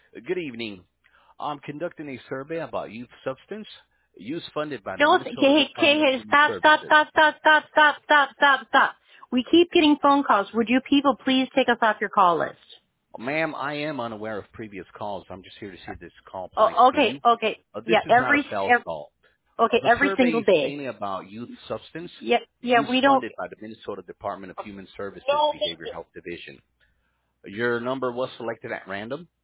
Good evening. I'm conducting a survey about youth substance use funded by the Don't, Minnesota Department of hey, Human stop, stop, Services. stop, stop, stop, stop, stop, stop, stop. We keep getting phone calls. Would you people please take us off your call list? Ma'am, I am unaware of previous calls. I'm just here to see if this call applies Oh, to okay, you. okay. This Yeah, is not a sales call. okay, The every survey single is day. mainly about youth substance Yeah, yeah, use we don't, funded by the Minnesota Department of Human Services no, Behavioral Health Division. Your number was selected at random.